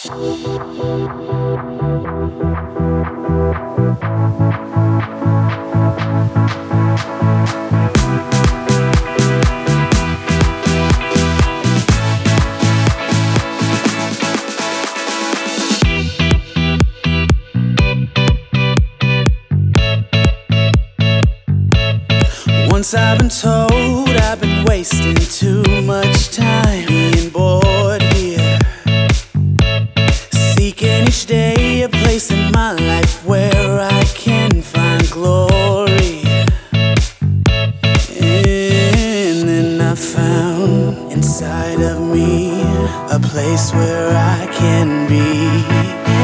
Once I've been told I've been wasting too much time being bored here, seeking each day a place in my life where I can find glory. And then I found inside of me a place where I can be.